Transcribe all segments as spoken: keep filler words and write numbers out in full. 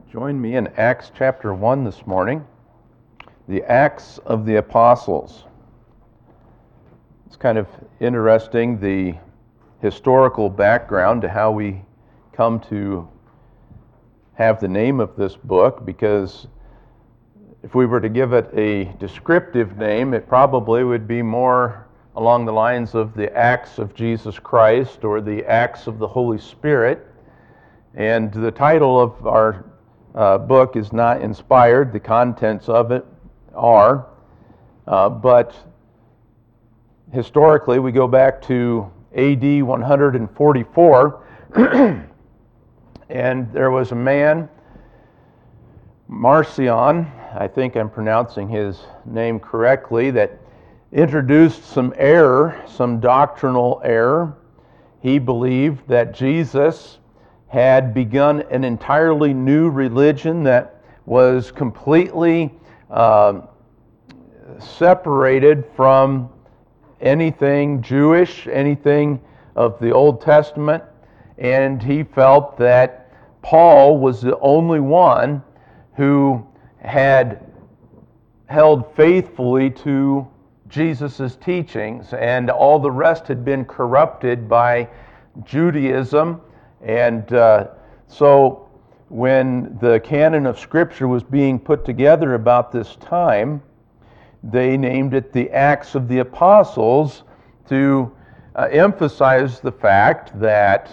Join me in Acts chapter one this morning, the Acts of the Apostles. It's kind of interesting, the historical background to how we come to have the name of this book, because if we were to give it a descriptive name, it probably would be more along the lines of the Acts of Jesus Christ or the Acts of the Holy Spirit. And the title of our uh, book is not inspired. The contents of it are. Uh, but historically, we go back to A D one forty-four, and there was a man, Marcion, I think I'm pronouncing his name correctly, that introduced some error, some doctrinal error. He believed that Jesus had begun an entirely new religion that was completely uh, separated from anything Jewish, anything of the Old Testament, and he felt that Paul was the only one who had held faithfully to Jesus' teachings, and all the rest had been corrupted by Judaism. And uh, so when the canon of Scripture was being put together about this time, they named it the Acts of the Apostles to uh, emphasize the fact that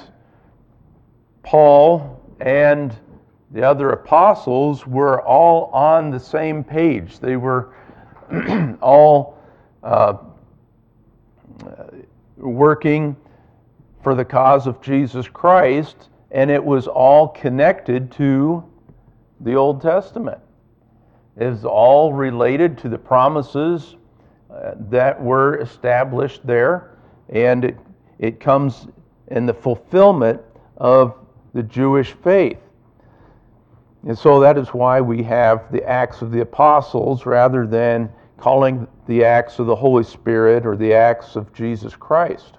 Paul and the other apostles were all on the same page. They were all uh, working for the cause of Jesus Christ, and it was all connected to the Old Testament. It is all related to the promises uh, that were established there, and it, it comes in the fulfillment of the Jewish faith. And so that is why we have the Acts of the Apostles rather than calling the Acts of the Holy Spirit or the Acts of Jesus Christ.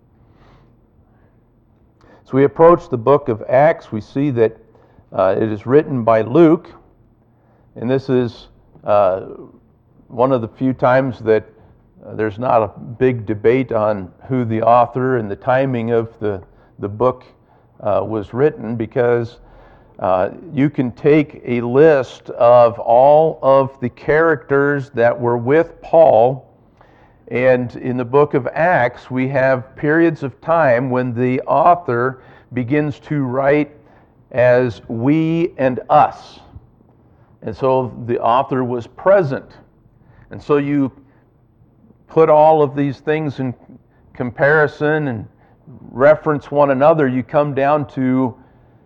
So we approach the book of Acts, we see that uh, it is written by Luke, and this is uh, one of the few times that uh, there's not a big debate on who the author and the timing of the, the book uh, was written, because uh, you can take a list of all of the characters that were with Paul, and in the book of Acts, we have periods of time when the author begins to write as we and us. And so the author was present. And so you put all of these things in comparison and reference one another, you come down to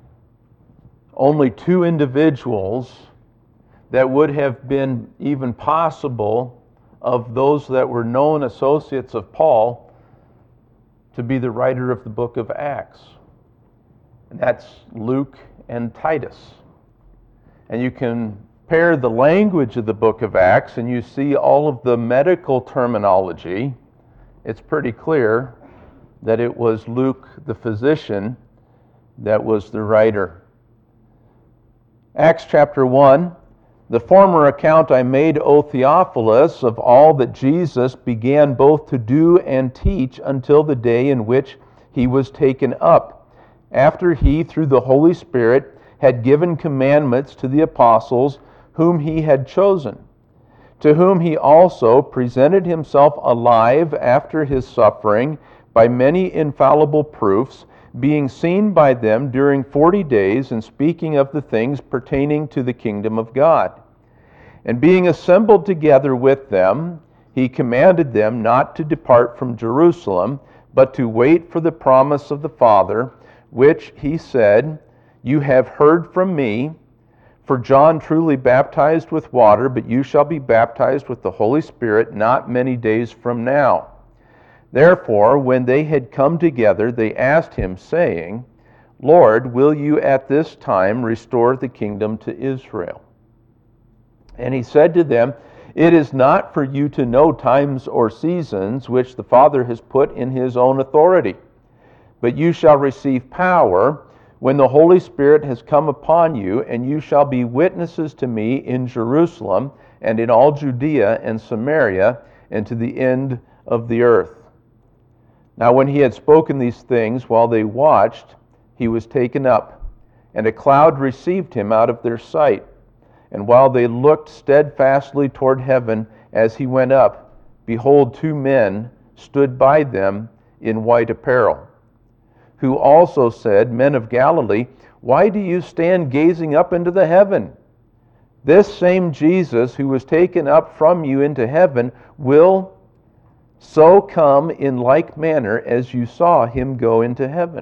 only two individuals that would have been even possible of those that were known associates of Paul to be the writer of the book of Acts. And that's Luke and Titus. And you can pair the language of the book of Acts and you see all of the medical terminology. It's pretty clear that it was Luke, the physician, that was the writer. Acts chapter one. The former account I made, O Theophilus, of all that Jesus began both to do and teach until the day in which he was taken up, after he, through the Holy Spirit, had given commandments to the apostles whom he had chosen, to whom he also presented himself alive after his suffering by many infallible proofs, being seen by them during forty days, and speaking of the things pertaining to the kingdom of God. And being assembled together with them, he commanded them not to depart from Jerusalem, but to wait for the promise of the Father, which he said, You have heard from me, for John truly baptized with water, but you shall be baptized with the Holy Spirit not many days from now. Therefore, when they had come together, they asked him, saying, Lord, will you at this time restore the kingdom to Israel? And he said to them, It is not for you to know times or seasons which the Father has put in his own authority, but you shall receive power when the Holy Spirit has come upon you, and you shall be witnesses to me in Jerusalem and in all Judea and Samaria and to the end of the earth." Now when he had spoken these things, while they watched, he was taken up, and a cloud received him out of their sight. And while they looked steadfastly toward heaven as he went up, behold, two men stood by them in white apparel, who also said, "Men of Galilee, why do you stand gazing up into the heaven? This same Jesus who was taken up from you into heaven will so come in like manner as you saw him go into heaven."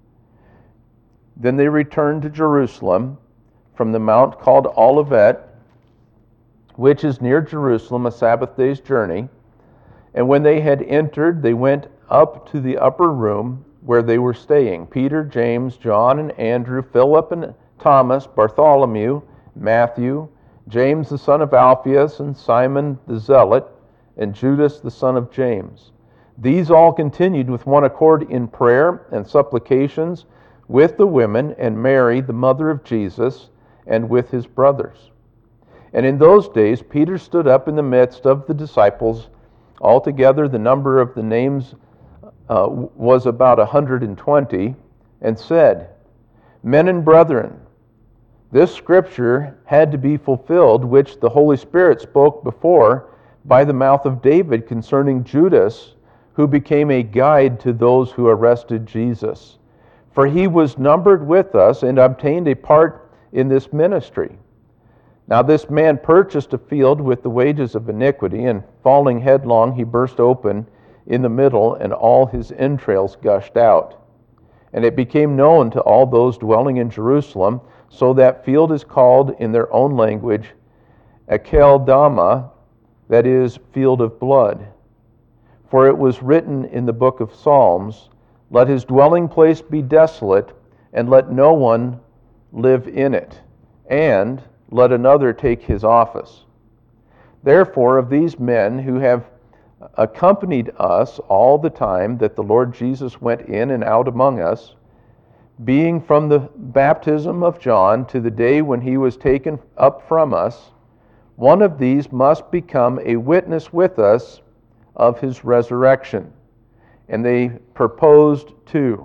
Then they returned to Jerusalem from the mount called Olivet, which is near Jerusalem, a Sabbath day's journey. And when they had entered, they went up to the upper room where they were staying: Peter, James, John, and Andrew, Philip and Thomas, Bartholomew, Matthew, James the son of Alphaeus, and Simon the Zealot, and Judas the son of James. These all continued with one accord in prayer and supplications with the women and Mary, the mother of Jesus, and with his brothers. And in those days Peter stood up in the midst of the disciples. Altogether the number of the names uh, was about a hundred and twenty, and said, "Men and brethren, this scripture had to be fulfilled, which the Holy Spirit spoke before by the mouth of David concerning Judas, who became a guide to those who arrested Jesus. For he was numbered with us and obtained a part in this ministry. Now this man purchased a field with the wages of iniquity, and falling headlong he burst open in the middle, and all his entrails gushed out. And it became known to all those dwelling in Jerusalem, so that field is called in their own language Akeldama, that is, field of blood. For it was written in the book of Psalms, "Let his dwelling place be desolate, and let no one live in it, and let another take his office." Therefore, of these men who have accompanied us all the time that the Lord Jesus went in and out among us, being from the baptism of John to the day when he was taken up from us, one of these must become a witness with us of his resurrection. And they proposed two: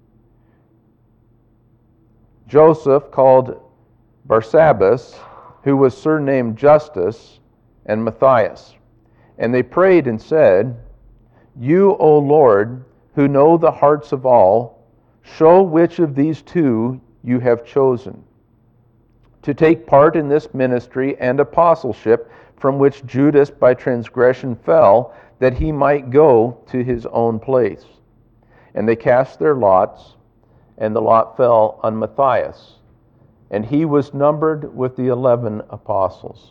Joseph, called Barsabbas, who was surnamed Justus, and Matthias. And they prayed and said, "You, O Lord, who know the hearts of all, show which of these two you have chosen to take part in this ministry and apostleship, from which Judas by transgression fell, that he might go to his own place." And they cast their lots, and the lot fell on Matthias, and he was numbered with the eleven apostles.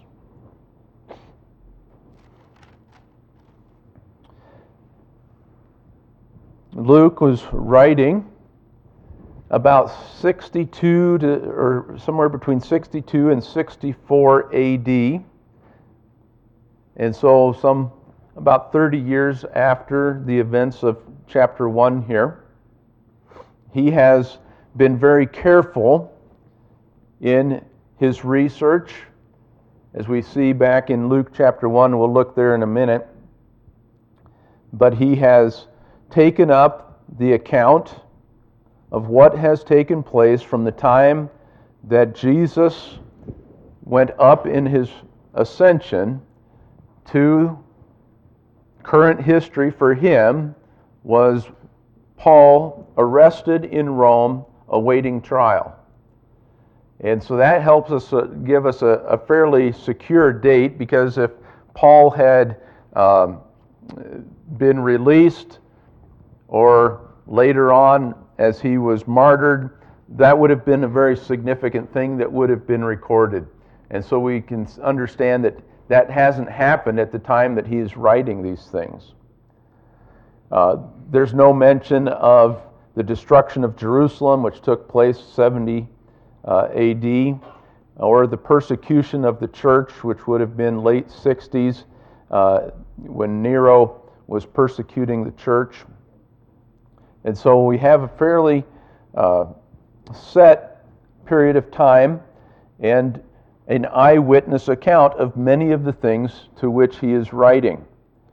Luke was writing about sixty-two to, or somewhere between sixty-two and sixty-four A D, and so some about thirty years after the events of chapter one here. He has been very careful in his research, as we see back in Luke chapter one. We'll look there in a minute. But he has taken up the account of what has taken place from the time that Jesus went up in his ascension to current history. For him was Paul arrested in Rome awaiting trial. And so that helps us uh, give us a, a fairly secure date, because if Paul had um, been released, or later on as he was martyred, that would have been a very significant thing that would have been recorded. And so we can understand that that hasn't happened at the time that he is writing these things. Uh, there's no mention of the destruction of Jerusalem, which took place seventy uh, A D, or the persecution of the church, which would have been late sixties, uh, when Nero was persecuting the church. And so we have a fairly uh, set period of time and an eyewitness account of many of the things to which he is writing.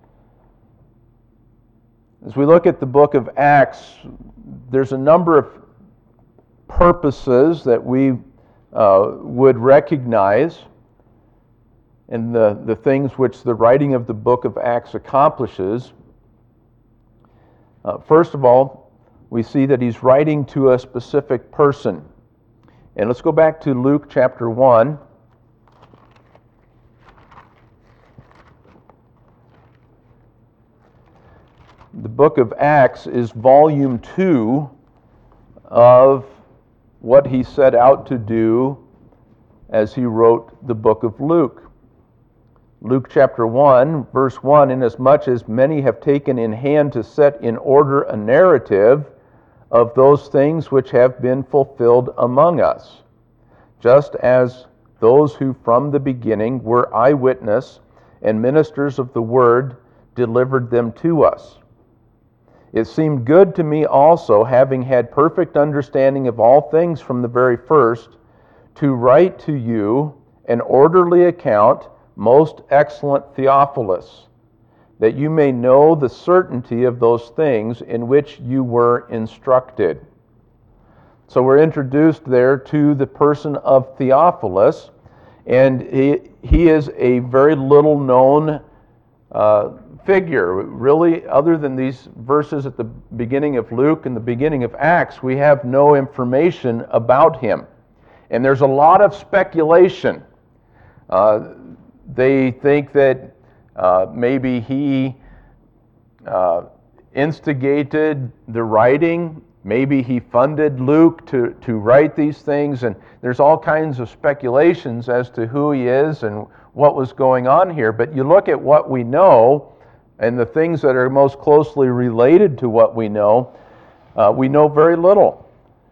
As we look at the book of Acts, there's a number of purposes that we uh, would recognize in the, the things which the writing of the book of Acts accomplishes. Uh, first of all, we see that he's writing to a specific person. And let's go back to Luke chapter one. The book of Acts is volume two of what he set out to do as he wrote the book of Luke. Luke chapter one, verse one, inasmuch as many have taken in hand to set in order a narrative of those things which have been fulfilled among us, just as those who from the beginning were eyewitness and ministers of the word delivered them to us. It seemed good to me also, having had perfect understanding of all things from the very first, to write to you an orderly account, most excellent Theophilus, that you may know the certainty of those things in which you were instructed. So we're introduced there to the person of Theophilus, and he, he is a very little known uh, figure. Really, other than these verses at the beginning of Luke and the beginning of Acts, we have no information about him. And there's a lot of speculation. Uh, they think that uh, maybe he uh, instigated the writing, maybe he funded Luke to, to write these things, and there's all kinds of speculations as to who he is and what was going on here. But you look at what we know, and the things that are most closely related to what we know, uh, we know very little.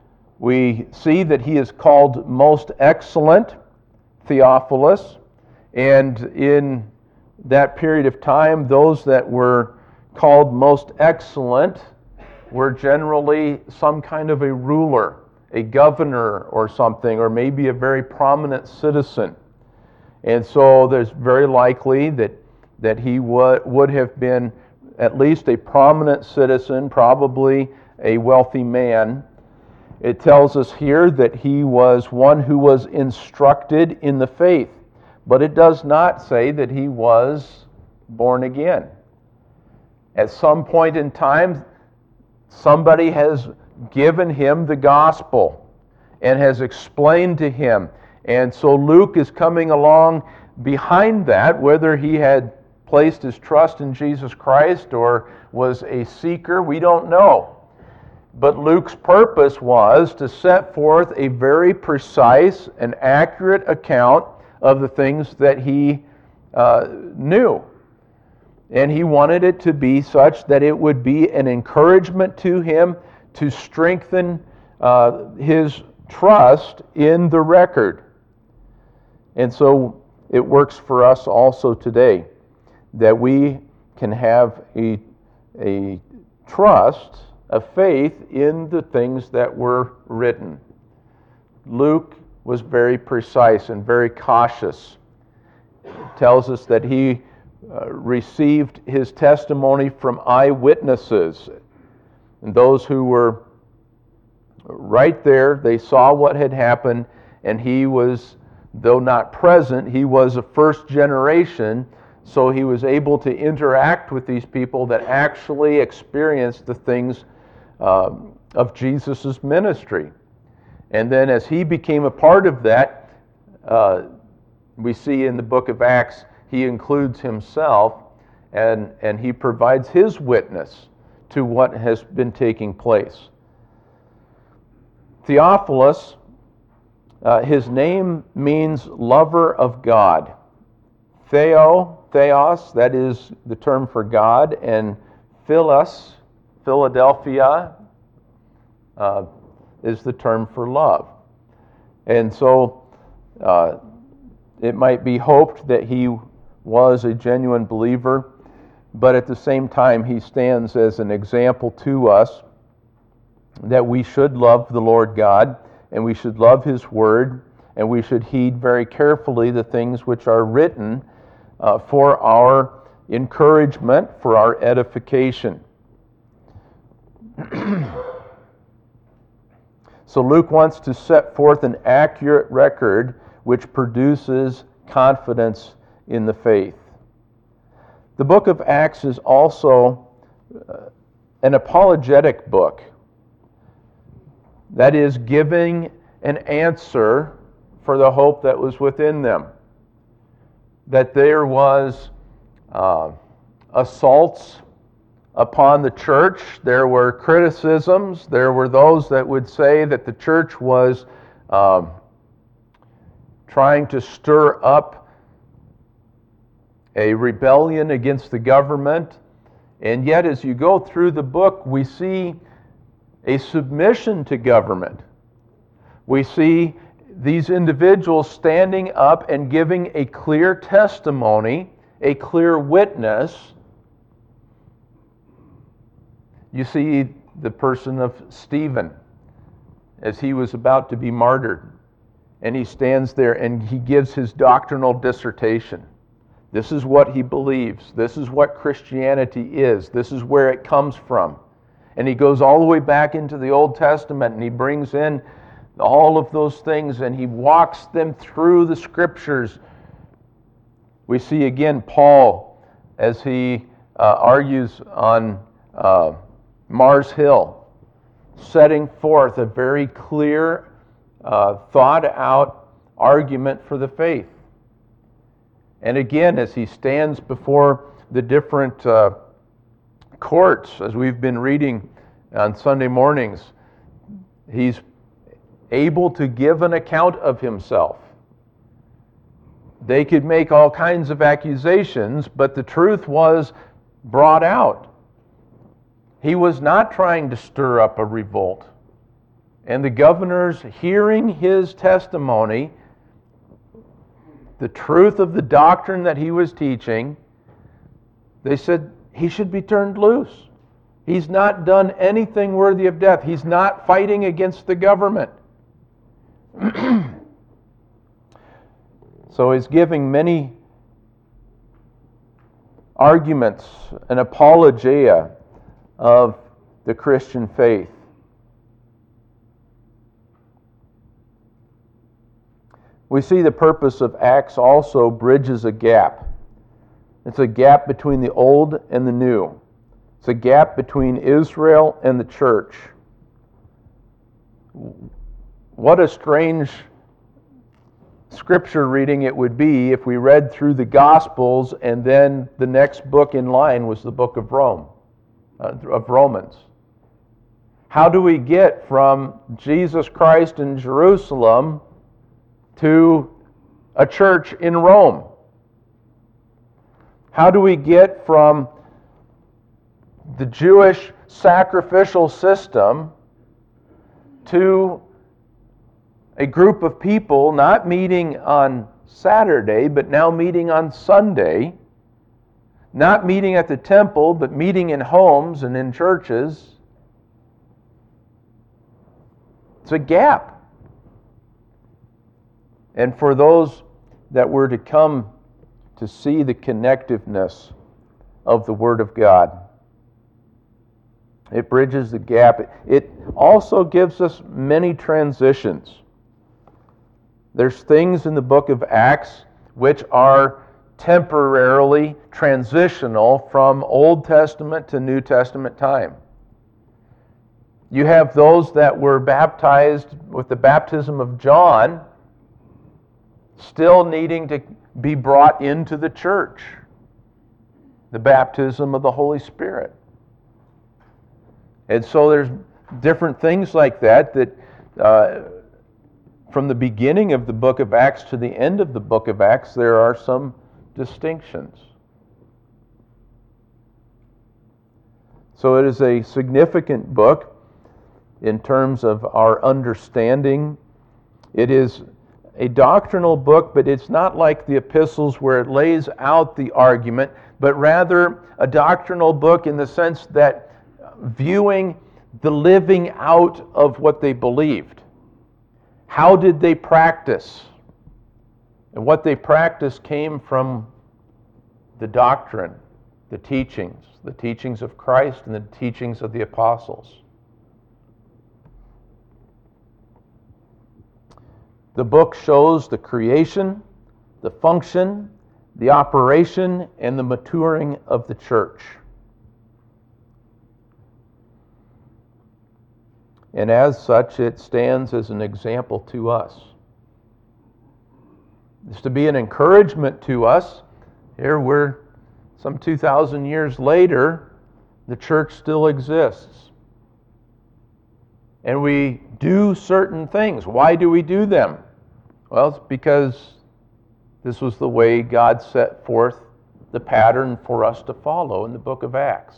We see that he is called most excellent Theophilus, and in that period of time, those that were called most excellent were generally some kind of a ruler, a governor or something, or maybe a very prominent citizen. And so there's very likely that that he would, would have been at least a prominent citizen, probably a wealthy man. It tells us here that he was one who was instructed in the faith, but it does not say that he was born again. At some point in time, somebody has given him the gospel and has explained to him. And so Luke is coming along behind that, whether he had placed his trust in Jesus Christ or was a seeker, we don't know. But Luke's purpose was to set forth a very precise and accurate account of the things that he uh, knew. And he wanted it to be such that it would be an encouragement to him to strengthen uh, his trust in the record. And so it works for us also today, that we can have a, a trust, a faith in the things that were written. Luke was very precise and very cautious. It tells us that he uh, received his testimony from eyewitnesses, and those who were right there, they saw what had happened, and he was, though not present, he was a first generation. So he was able to interact with these people that actually experienced the things uh, of Jesus' ministry. And then as he became a part of that, uh, we see in the book of Acts, he includes himself and, and he provides his witness to what has been taking place. Theophilus, uh, his name means lover of God. Theo, Theos, that is the term for God, and Philos, Philadelphia, uh, is the term for love. And so uh, it might be hoped that he was a genuine believer, but at the same time he stands as an example to us that we should love the Lord God and we should love His Word, and we should heed very carefully the things which are written uh, for our encouragement, for our edification. So Luke wants to set forth an accurate record which produces confidence in the faith. The book of Acts is also uh, an apologetic book. That is, giving an answer for the hope that was within them. That there was uh, assaults upon the church, there were criticisms, there were those that would say that the church was um, trying to stir up a rebellion against the government. And yet, as you go through the book, we see a submission to government. We see these individuals standing up and giving a clear testimony, a clear witness. You see the person of Stephen as he was about to be martyred. And he stands there and he gives his doctrinal dissertation. This is what he believes. This is what Christianity is. This is where it comes from. And he goes all the way back into the Old Testament and he brings in all of those things and he walks them through the Scriptures. We see again Paul as he uh, argues on uh, Mars Hill, setting forth a very clear, uh, thought-out argument for the faith. And again, as he stands before the different uh, courts, as we've been reading on Sunday mornings, he's able to give an account of himself. They could make all kinds of accusations, but the truth was brought out. He was not trying to stir up a revolt. And the governors, hearing his testimony, the truth of the doctrine that he was teaching, they said he should be turned loose. He's not done anything worthy of death. He's not fighting against the government. So he's giving many arguments, an apologia of the Christian faith. We see the purpose of Acts also bridges a gap. It's a gap between the old and the new. It's a gap between Israel and the church. What a strange scripture reading it would be if we read through the Gospels and then the next book in line was the book of Rome, uh, of Romans. How do we get from Jesus Christ in Jerusalem to a church in Rome? How do we get from the Jewish sacrificial system to a group of people not meeting on Saturday, but now meeting on Sunday, not meeting at the temple, but meeting in homes and in churches? It's a gap. And for those that were to come to see the connectiveness of the Word of God, it bridges the gap. It also gives us many transitions. There's things in the book of Acts which are temporarily transitional from Old Testament to New Testament time. You have those that were baptized with the baptism of John still needing to be brought into the church, the baptism of the Holy Spirit. And so there's different things like that that uh, from the beginning of the book of Acts to the end of the book of Acts, there are some distinctions. So it is a significant book in terms of our understanding. It is a doctrinal book, but it's not like the epistles where it lays out the argument, but rather a doctrinal book in the sense that viewing the living out of what they believed. How did they practice? And what they practiced came from the doctrine, the teachings, the teachings of Christ and the teachings of the apostles. The book shows the creation, the function, the operation, and the maturing of the church. And as such, it stands as an example to us. It's to be an encouragement to us. Here we're some two thousand years later, the church still exists. And we do certain things. Why do we do them? Well, it's because this was the way God set forth the pattern for us to follow in the book of Acts.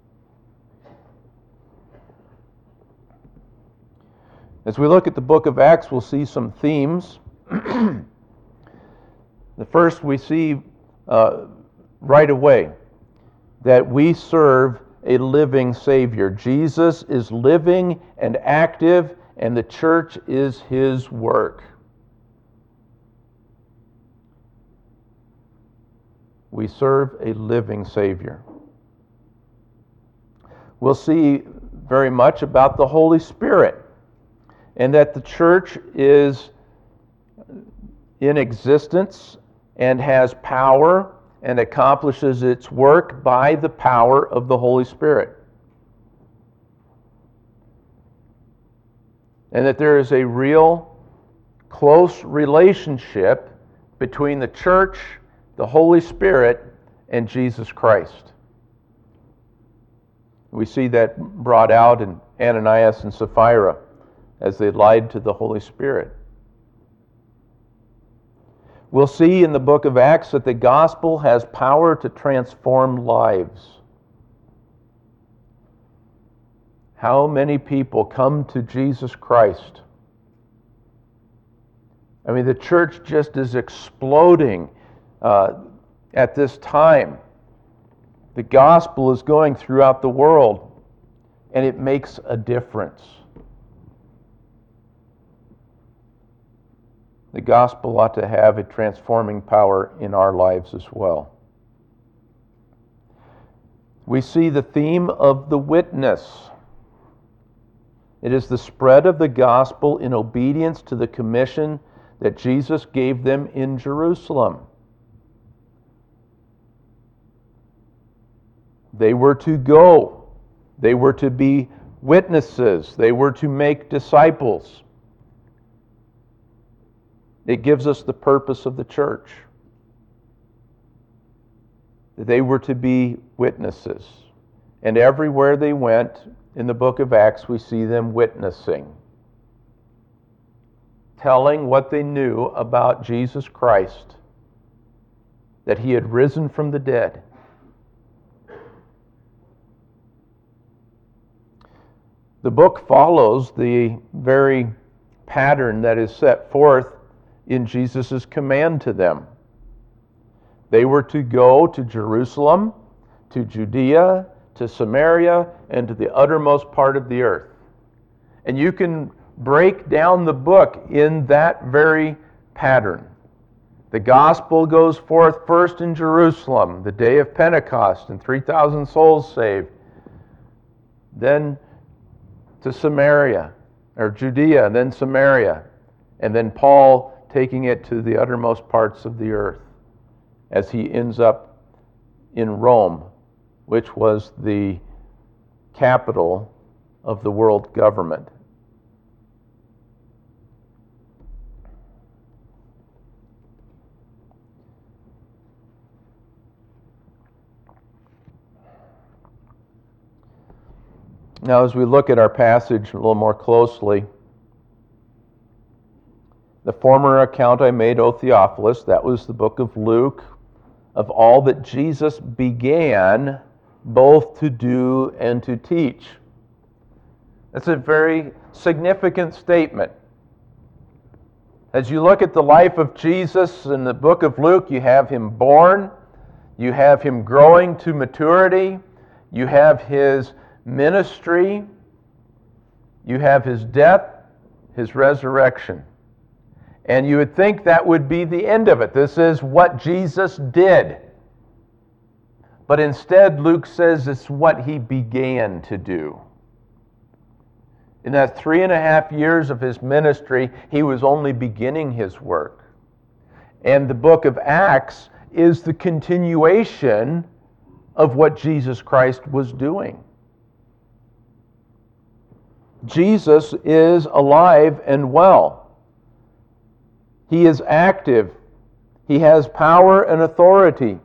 As we look at the book of Acts, we'll see some themes. The first we see uh, right away, that we serve a living Savior. Jesus is living and active, and the church is His work. We serve a living Savior. We'll see very much about the Holy Spirit, and that the church is in existence and has power and accomplishes its work by the power of the Holy Spirit. And that there is a real close relationship between the church, the Holy Spirit, and Jesus Christ. We see that brought out in Ananias and Sapphira as they lied to the Holy Spirit. We'll see in the book of Acts that the gospel has power to transform lives. How many people come to Jesus Christ? I mean, the church just is exploding uh, at this time. The gospel is going throughout the world, and it makes a difference. The gospel ought to have a transforming power in our lives as well. We see the theme of the witness. It is the spread of the gospel in obedience to the commission that Jesus gave them in Jerusalem. They were to go. They were to be witnesses. They were to make disciples. It gives us the purpose of the church. They were to be witnesses. And everywhere they went in the book of Acts, we see them witnessing, telling what they knew about Jesus Christ, that He had risen from the dead. The book follows the very pattern that is set forth in Jesus' command to them. They were to go to Jerusalem, to Judea, to Samaria, and to the uttermost part of the earth. And you can break down the book in that very pattern. The gospel goes forth first in Jerusalem, the day of Pentecost, and three thousand souls saved. Then to Samaria, or Judea, and then Samaria, and then Paul taking it to the uttermost parts of the earth as he ends up in Rome, which was the capital of the world government. Now, as we look at our passage a little more closely, the former account I made, O Theophilus, that was the book of Luke, of all that Jesus began both to do and to teach. That's a very significant statement. As you look at the life of Jesus in the book of Luke, you have Him born, you have Him growing to maturity, you have His ministry, you have His death, His resurrection. And you would think that would be the end of it. This is what Jesus did. But instead, Luke says it's what he began to do. In that three and a half years of his ministry, he was only beginning his work. And the book of Acts is the continuation of what Jesus Christ was doing. Jesus is alive and well. He is active. He has power and authority.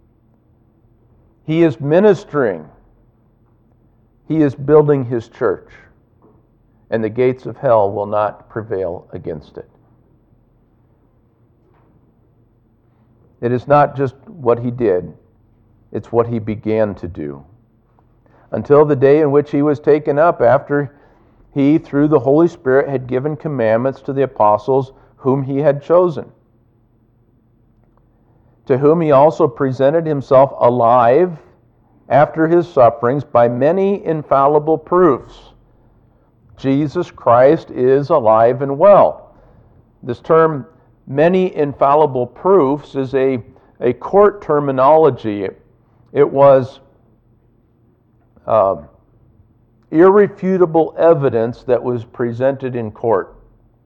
He is ministering. He is building his church. And the gates of hell will not prevail against it. It is not just what he did, it's what he began to do. Until the day in which he was taken up, after he, through the Holy Spirit, had given commandments to the apostles whom he had chosen, to whom he also presented himself alive after his sufferings by many infallible proofs. Jesus Christ is alive and well. This term, many infallible proofs, is a, a court terminology. It, it was uh, irrefutable evidence that was presented in court.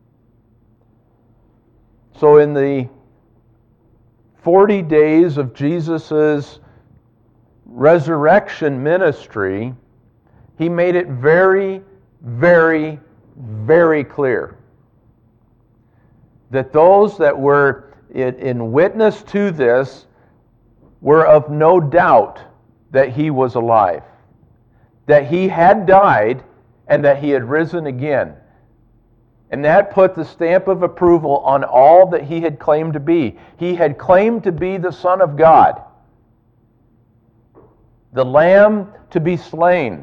So in the forty days of Jesus' resurrection ministry, he made it very, very, very clear that those that were in, in witness to this were of no doubt that he was alive, that he had died, and that he had risen again. And that put the stamp of approval on all that he had claimed to be. He had claimed to be the Son of God, the Lamb to be slain.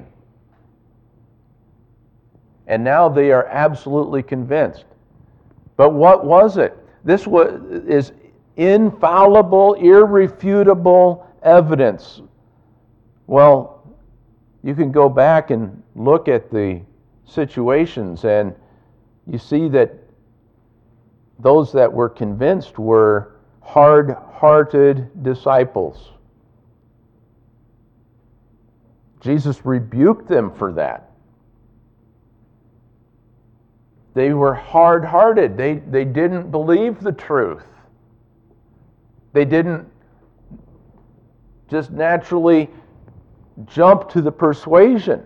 And now they are absolutely convinced. But what was it? This was, is infallible, irrefutable evidence. Well, you can go back and look at the situations, and you see that those that were convinced were hard-hearted disciples. Jesus rebuked them for that. They were hard-hearted. They, they didn't believe the truth. They didn't just naturally jump to the persuasion.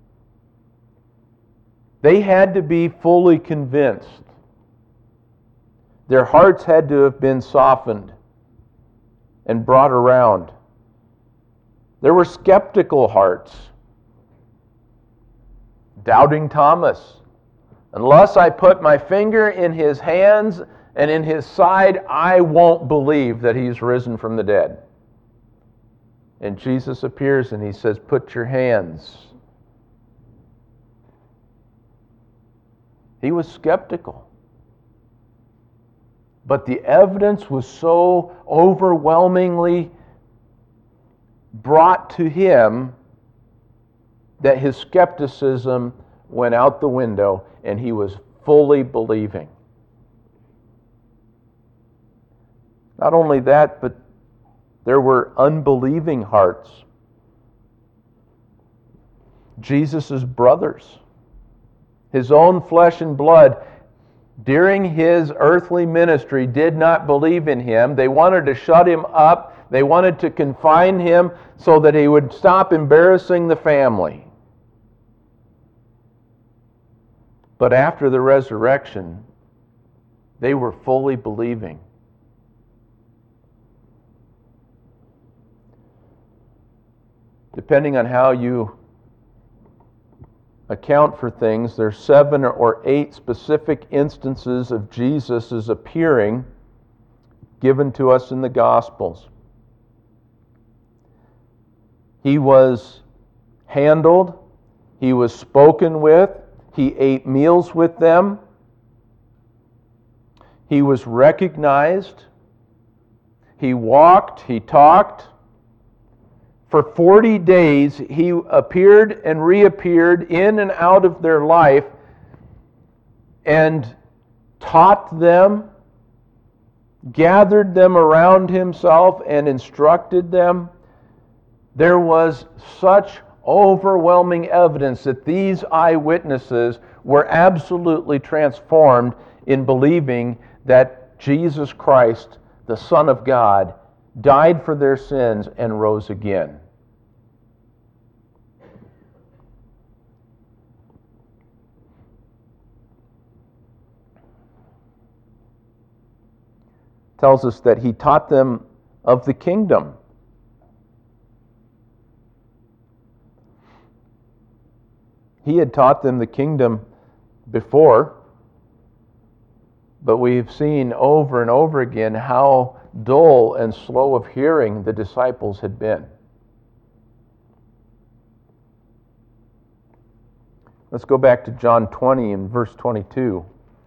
They had to be fully convinced. Their hearts had to have been softened and brought around. There were skeptical hearts. Doubting Thomas. Unless I put my finger in his hands and in his side, I won't believe that he's risen from the dead. And Jesus appears and he says, put your hands. He was skeptical. But the evidence was so overwhelmingly brought to him that his skepticism went out the window and he was fully believing. Not only that, but there were unbelieving hearts. Jesus' brothers, his own flesh and blood, during his earthly ministry did not believe in him. They wanted to shut him up. They wanted to confine him so that he would stop embarrassing the family. But after the resurrection, they were fully believing. Depending on how you account for things, there's seven or eight specific instances of Jesus' appearing given to us in the Gospels. He was handled, he was spoken with, he ate meals with them, he was recognized, he walked, he talked. For forty days, he appeared and reappeared in and out of their life and taught them gathered them around himself and instructed them, there was such overwhelming evidence that these eyewitnesses were absolutely transformed in believing that Jesus Christ, the Son of God, died for their sins and rose again. Tells us that he taught them of the kingdom. He had taught them the kingdom before, but we've seen over and over again how dull and slow of hearing the disciples had been. Let's go back to John twenty and verse twenty-two.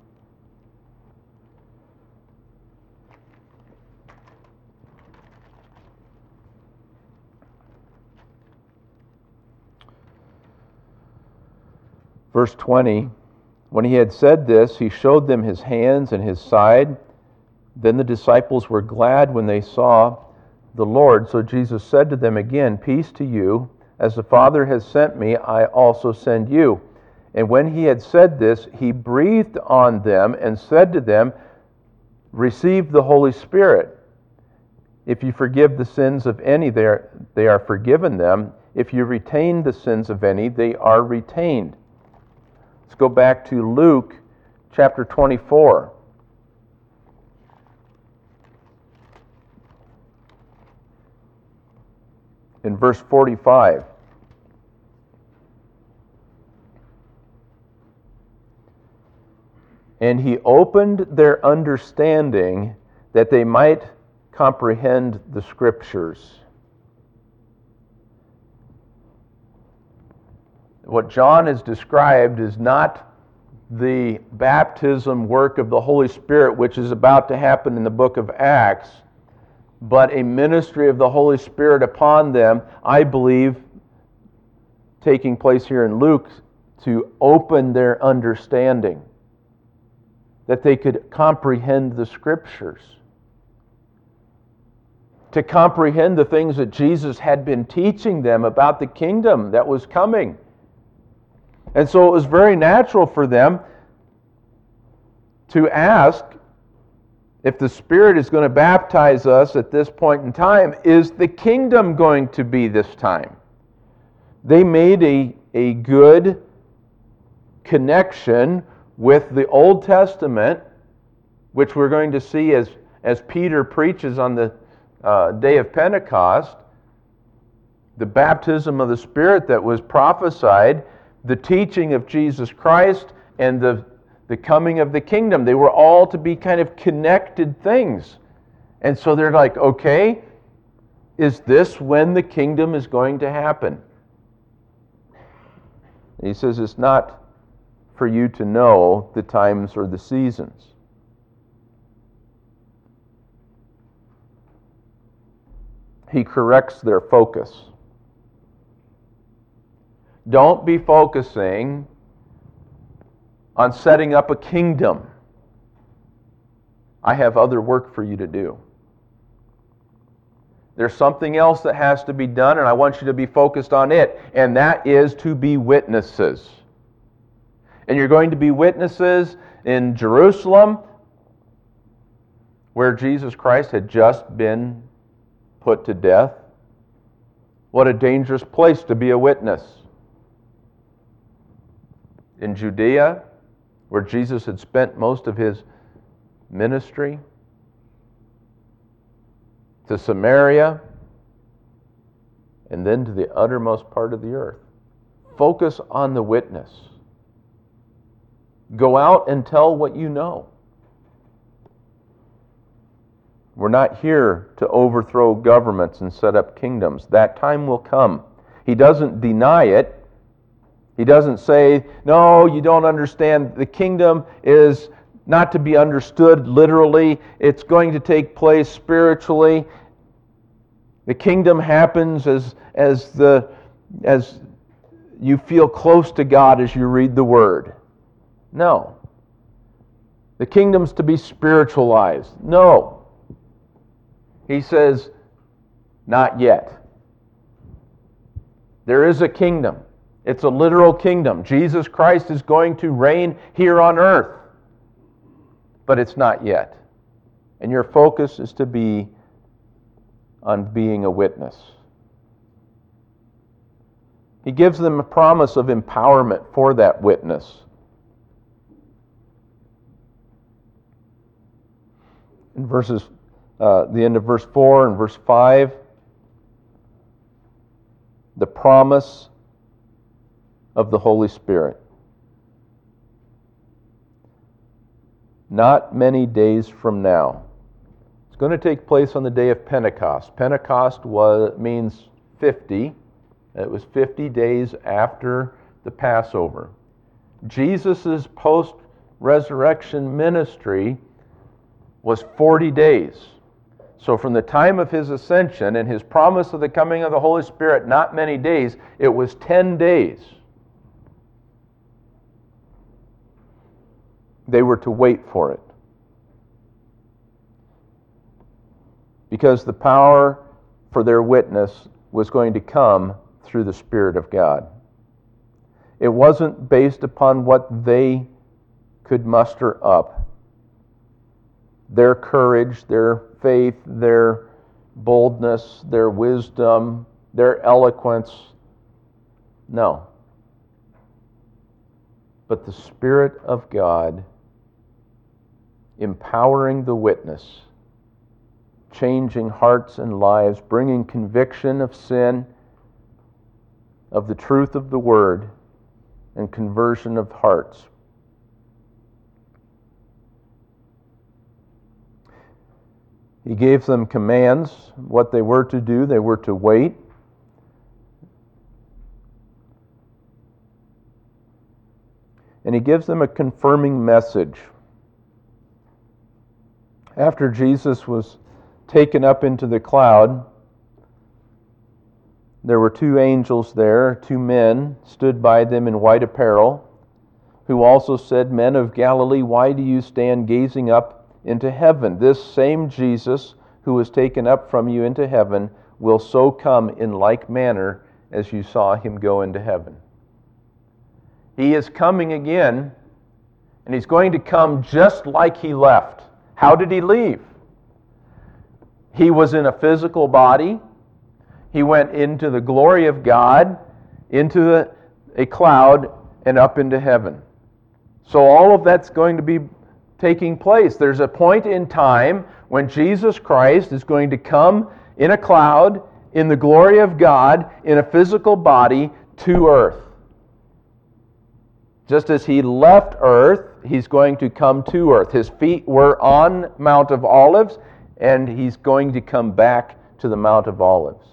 Verse twenty, when he had said this, he showed them his hands and his side. Then the disciples were glad when they saw the Lord. So Jesus said to them again, peace to you. As the Father has sent me, I also send you. And when he had said this, he breathed on them and said to them, receive the Holy Spirit. If you forgive the sins of any, they are, they are forgiven them. If you retain the sins of any, they are retained. Let's go back to Luke chapter twenty-four. In verse forty-five. And he opened their understanding that they might comprehend the Scriptures. What John has described is not the baptism work of the Holy Spirit, which is about to happen in the book of Acts, but a ministry of the Holy Spirit upon them, I believe, taking place here in Luke, to open their understanding, that they could comprehend the Scriptures, to comprehend the things that Jesus had been teaching them about the kingdom that was coming. And so it was very natural for them to ask, if the Spirit is going to baptize us at this point in time, is the kingdom going to be this time? They made a, a good connection with the Old Testament, which we're going to see as, as Peter preaches on the uh, day of Pentecost, the baptism of the Spirit that was prophesied, the teaching of Jesus Christ, and the, the coming of the kingdom. They were all to be kind of connected things. And so they're like, okay, is this when the kingdom is going to happen? And he says it's not for you to know the times or the seasons. He corrects their focus. Don't be focusing on setting up a kingdom. I have other work for you to do. There's something else that has to be done, and I want you to be focused on it, and that is to be witnesses. And you're going to be witnesses in Jerusalem, where Jesus Christ had just been put to death. What a dangerous place to be a witness. In Judea, where Jesus had spent most of his ministry, to Samaria, and then to the uttermost part of the earth. Focus on the witness. Go out and tell what you know. We're not here to overthrow governments and set up kingdoms. That time will come. He doesn't deny it. He doesn't say, no, you don't understand. The kingdom is not to be understood literally. It's going to take place spiritually. The kingdom happens as, as, the, as you feel close to God as you read the Word. No. The kingdom's to be spiritualized. No. He says, not yet. There is a kingdom. It's a literal kingdom. Jesus Christ is going to reign here on earth. But it's not yet. And your focus is to be on being a witness. He gives them a promise of empowerment for that witness. In verses, uh, the end of verse four and verse five, the promise of the Holy Spirit. Not many days from now. It's going to take place on the day of Pentecost. Pentecost was, means fifty. It was fifty days after the Passover. Jesus' post-resurrection ministry was forty days. So from the time of his ascension and his promise of the coming of the Holy Spirit, not many days, it was ten days. They were to wait for it. Because the power for their witness was going to come through the Spirit of God. It wasn't based upon what they could muster up. Their courage, their faith, their boldness, their wisdom, their eloquence. No. But the Spirit of God empowering the witness, changing hearts and lives, bringing conviction of sin, of the truth of the Word, and conversion of hearts. He gave them commands, what they were to do. They were to wait. And he gives them a confirming message. After Jesus was taken up into the cloud, there were two angels there, two men stood by them in white apparel, who also said, "Men of Galilee, why do you stand gazing up into heaven? This same Jesus who was taken up from you into heaven will so come in like manner as you saw him go into heaven." He is coming again, and he's going to come just like he left. How did he leave? He was in a physical body. He went into the glory of God, into a, a cloud, and up into heaven. So all of that's going to be taking place. There's a point in time when Jesus Christ is going to come in a cloud, in the glory of God, in a physical body, to earth. Just as he left earth, he's going to come to earth. His feet were on Mount of Olives, and he's going to come back to the Mount of Olives.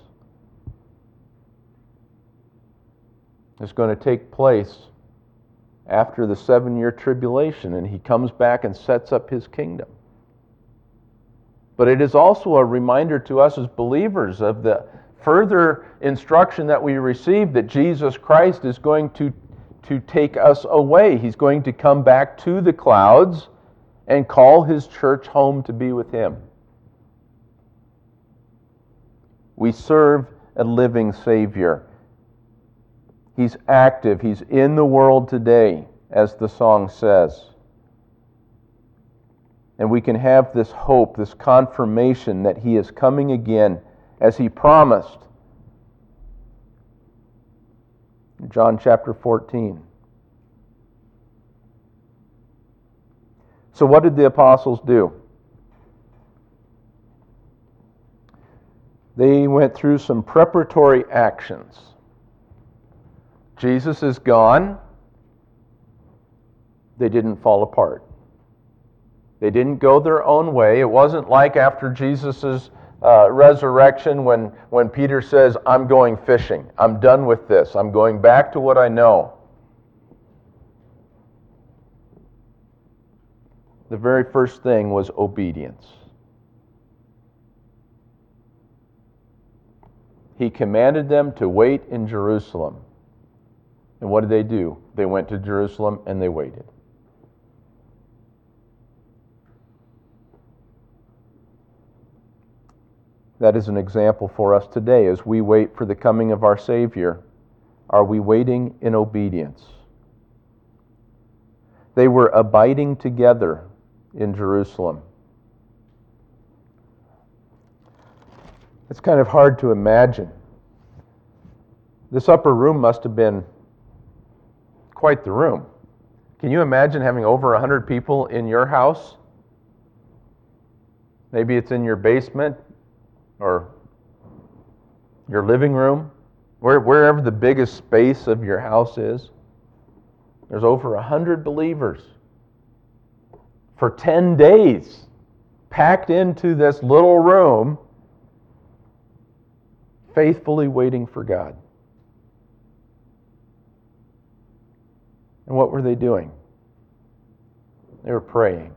It's going to take place after the seven-year tribulation, and he comes back and sets up his kingdom. But it is also a reminder to us as believers of the further instruction that we receive that Jesus Christ is going to, to take us away. He's going to come back to the clouds and call his church home to be with him. We serve a living Savior. He's active. He's in the world today, as the song says. And we can have this hope, this confirmation that he is coming again as he promised. John chapter fourteen. So what did the apostles do? They went through some preparatory actions. Jesus is gone. They didn't fall apart. They didn't go their own way. It wasn't like after Jesus' uh, resurrection when, when Peter says, "I'm going fishing. I'm done with this. I'm going back to what I know." The very first thing was obedience. He commanded them to wait in Jerusalem. And what did they do? They went to Jerusalem and they waited. that is an example for us today as we wait for the coming of our Savior. Are we waiting in obedience? They were abiding together in Jerusalem. It's kind of hard to imagine. This upper room must have been quite the room. Can you imagine having over one hundred people in your house? Maybe it's in your basement or your living room, where, wherever the biggest space of your house is. There's over one hundred believers for ten days packed into this little room, faithfully waiting for God. And what were they doing? They were praying.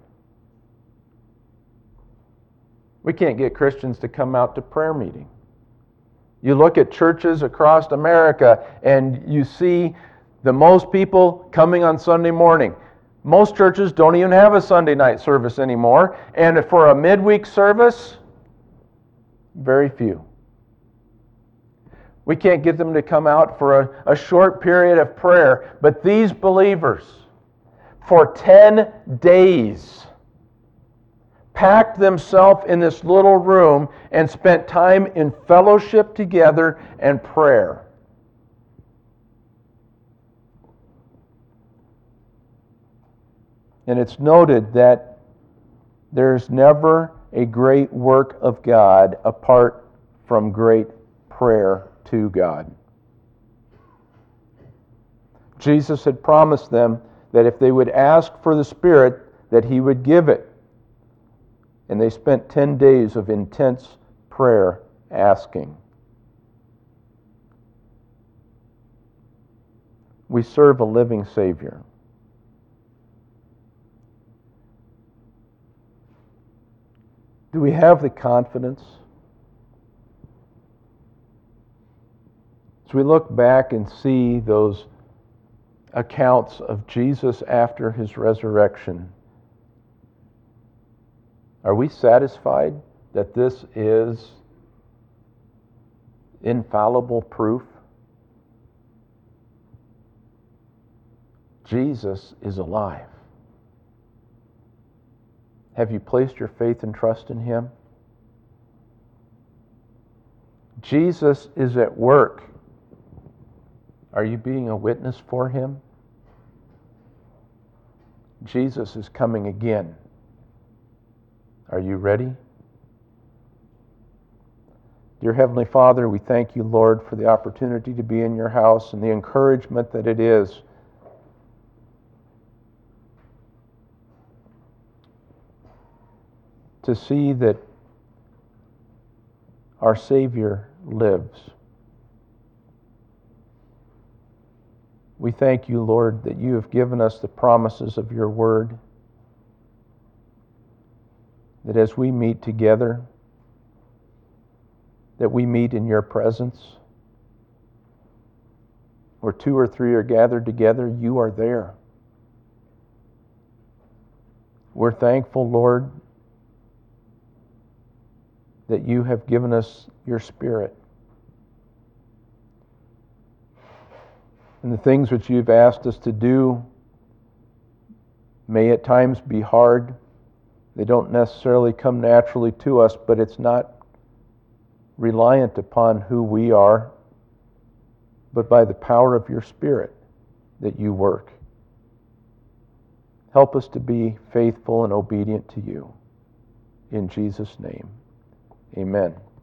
We can't get Christians to come out to prayer meeting. You look at churches across America and you see the most people coming on Sunday morning. Most churches don't even have a Sunday night service anymore. And for a midweek service, very few. We can't get them to come out for a, a short period of prayer. But these believers, for ten days, packed themselves in this little room and spent time in fellowship together and prayer. And it's noted that there's never a great work of God apart from great prayer to God. Jesus had promised them that if they would ask for the Spirit, that He would give it. And they spent ten days of intense prayer asking. We serve a living Savior. Do we have the confidence? As we look back and see those accounts of Jesus after His resurrection, are we satisfied that this is infallible proof? Jesus is alive. Have you placed your faith and trust in Him? Jesus is at work. Are you being a witness for Him? Jesus is coming again. Are you ready? Dear Heavenly Father, we thank You, Lord, for the opportunity to be in Your house and the encouragement that it is to see that our Savior lives. We thank You, Lord, that You have given us the promises of Your Word, that as we meet together, that we meet in Your presence. Where two or three are gathered together, You are there. We're thankful, Lord, that You have given us Your Spirit. And the things which You've asked us to do may at times be hard. They don't necessarily come naturally to us, but it's not reliant upon who we are, but by the power of Your Spirit that You work. Help us to be faithful and obedient to You. In Jesus' name, amen.